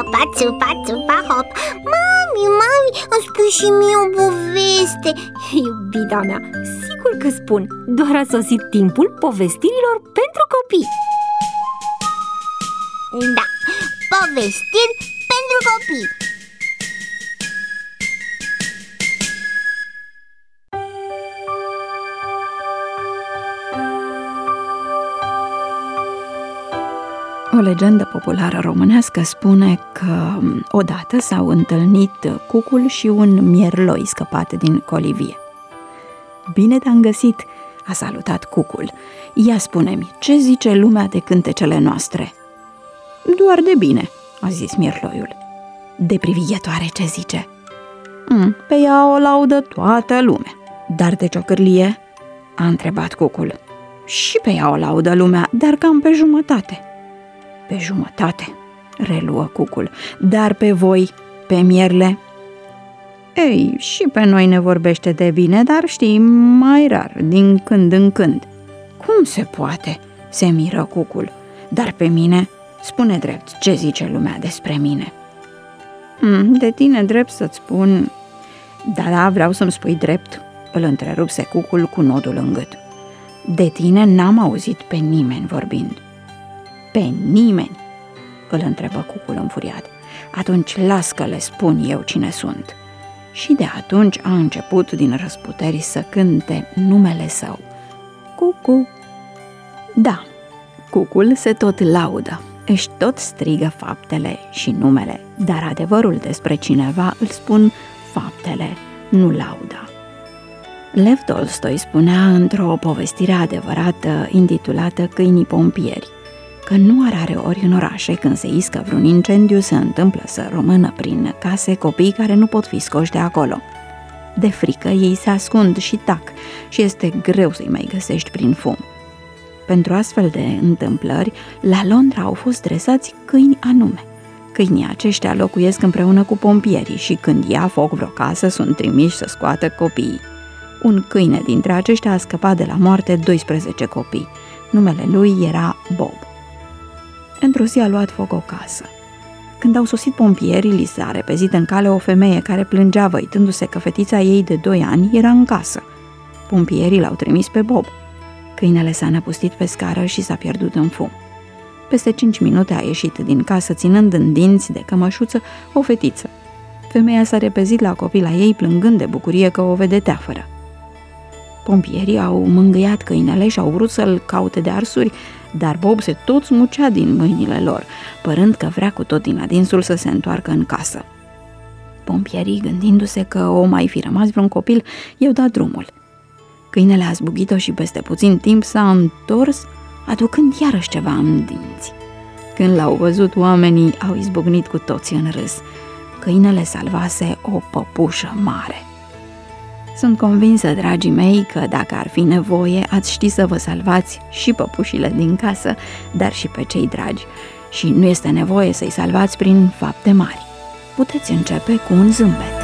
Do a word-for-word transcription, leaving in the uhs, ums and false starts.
țupa, țupa, țupa, hop. Mami, mami, îmi spui și mie o poveste. Iubita mea, sigur că spun. Doar a sosit timpul povestirilor pentru copii. Da, povestiri pentru copii. O legendă populară românească spune că odată s-au întâlnit cucul și un mierloi scăpat din colivie. Bine te-am găsit, a salutat cucul. Ia spune-mi, ce zice lumea de cântecele noastre? Doar de bine, a zis mierloiul. De privighetoare ce zice? Mm, pe ea o laudă toată lumea. Dar de ciocârlie? A întrebat cucul. Și pe ea o laudă lumea, dar cam pe jumătate. Pe jumătate, reluă cucul, dar pe voi, pe mierle? Ei, și pe noi ne vorbește de bine, dar știi, mai rar, din când în când. Cum se poate? Se miră cucul. Dar pe mine? Spune drept, ce zice lumea despre mine? Hmm, de tine drept să-ți spun... Da, da, vreau să-mi spui drept, îl întrerupse cucul cu nodul în gât. De tine n-am auzit pe nimeni vorbind. Pe nimeni? Îl întrebă cucul înfuriat. Atunci las că le spun eu cine sunt. Și de atunci a început din răsputeri să cânte numele său. Cucu! Da, cucul se tot laudă, își tot strigă faptele și numele, dar adevărul despre cineva îl spun faptele, nu lauda. Lev Tolstoi spunea într-o povestire adevărată intitulată Câinii pompieri că nu are rare ori în orașe, când se iscă vreun incendiu, se întâmplă să rămână prin case copii care nu pot fi scoși de acolo. De frică, ei se ascund și tac și este greu să-i mai găsești prin fum. Pentru astfel de întâmplări, la Londra au fost dresați câini anume. Câinii aceștia locuiesc împreună cu pompierii și când ia foc vreo casă, sunt trimiși să scoată copiii. Un câine dintre aceștia a scăpat de la moarte doisprezece copii. Numele lui era Bob. Într-o zi a luat foc o casă. Când au sosit pompierii, li s-a repezit în cale o femeie care plângea văitându-se că fetița ei de doi ani era în casă. Pompierii l-au trimis pe Bob. Câinele s-a năpustit pe scară și s-a pierdut în fum. Peste cinci minute a ieșit din casă ținând în dinți de cămășuță o fetiță. Femeia s-a repezit la copila ei plângând de bucurie că o vede teafără. Pompierii au mângâiat câinele și au vrut să-l caute de arsuri, dar Bob se tot smucea din mâinile lor, părând că vrea cu tot din adinsul să se întoarcă în casă. Pompierii, gândindu-se că o mai fi rămas vreun copil, i-au dat drumul. Câinele a zbugit-o și peste puțin timp s-a întors, aducând iarăși ceva în dinți. Când l-au văzut, oamenii au izbucnit cu toții în râs. Câinele salvase o păpușă mare. Sunt convinsă, dragii mei, că dacă ar fi nevoie, ați ști să vă salvați și păpușile din casă, dar și pe cei dragi. Și nu este nevoie să-i salvați prin fapte mari. Puteți începe cu un zâmbet.